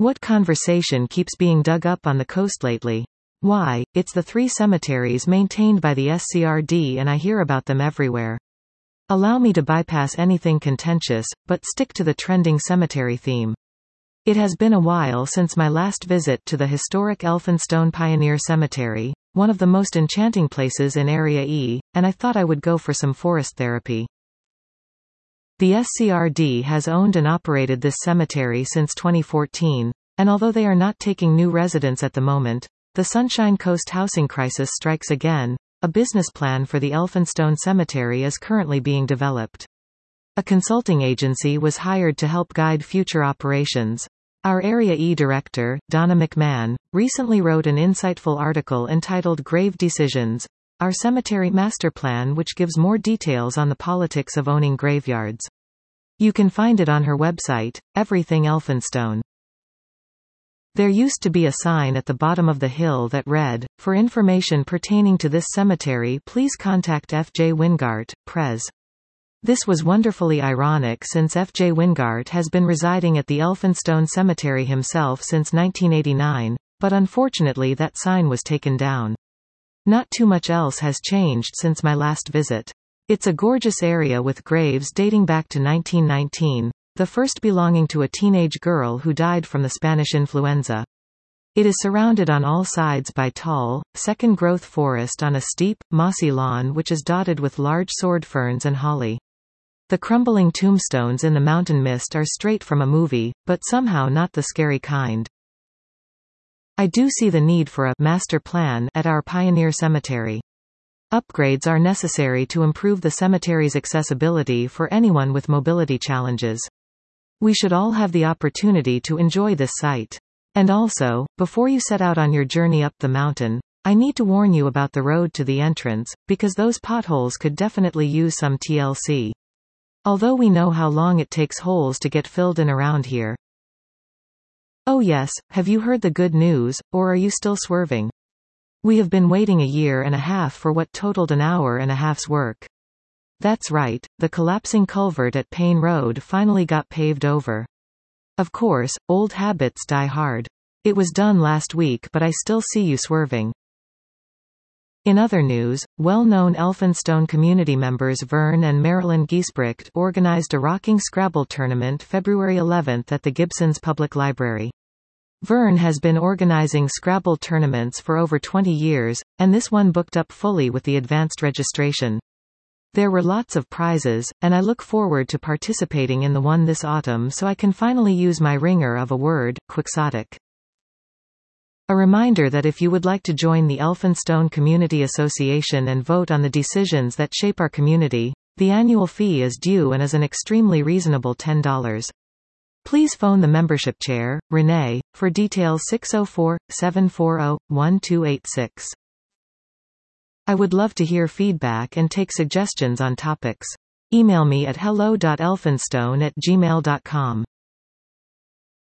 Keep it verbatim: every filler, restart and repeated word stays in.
What conversation keeps being dug up on the coast lately? Why, it's the three cemeteries maintained by the S C R D and I hear about them everywhere. Allow me to bypass anything contentious, but stick to the trending cemetery theme. It has been a while since my last visit to the historic Elphinstone Pioneer Cemetery, one of the most enchanting places in Area E, and I thought I would go for some forest therapy. The S C R D has owned and operated this cemetery since twenty fourteen, and although they are not taking new residents at the moment, the Sunshine Coast housing crisis strikes again. A business plan for the Elphinstone Cemetery is currently being developed. A consulting agency was hired to help guide future operations. Our Area E director, Donna McMahon, recently wrote an insightful article entitled Grave Decisions, Our Cemetery Master Plan, which gives more details on the politics of owning graveyards. You can find it on her website, Everything Elphinstone. There used to be a sign at the bottom of the hill that read, "For information pertaining to this cemetery please contact F J Wingart, Pres." This was wonderfully ironic since F J Wingart has been residing at the Elphinstone Cemetery himself since nineteen eighty-nine, but unfortunately that sign was taken down. Not too much else has changed since my last visit. It's a gorgeous area with graves dating back to nineteen nineteen, the first belonging to a teenage girl who died from the Spanish influenza. It is surrounded on all sides by tall, second-growth forest on a steep, mossy lawn which is dotted with large sword ferns and holly. The crumbling tombstones in the mountain mist are straight from a movie, but somehow not the scary kind. I do see the need for a master plan at our Pioneer Cemetery. Upgrades are necessary to improve the cemetery's accessibility for anyone with mobility challenges. We should all have the opportunity to enjoy this site. And also, before you set out on your journey up the mountain, I need to warn you about the road to the entrance, because those potholes could definitely use some T L C. Although we know how long it takes holes to get filled in around here. Oh yes, have you heard the good news, or are you still swerving? We have been waiting a year and a half for what totaled an hour and a half's work. That's right, the collapsing culvert at Payne Road finally got paved over. Of course, old habits die hard. It was done last week but I still see you swerving. In other news, well-known Elphinstone community members Vern and Marilyn Giesbrecht organized a rocking Scrabble tournament February eleventh at the Gibsons Public Library. Vern has been organizing Scrabble tournaments for over twenty years, and this one booked up fully with the advanced registration. There were lots of prizes, and I look forward to participating in the one this autumn so I can finally use my ringer of a word, quixotic. A reminder that if you would like to join the Elphinstone Community Association and vote on the decisions that shape our community, the annual fee is due and is an extremely reasonable ten dollars. Please phone the membership chair, Renee, for details six oh four, seven four oh, one two eight six. I would love to hear feedback and take suggestions on topics. Email me at hello dot elphinstone at gmail dot com.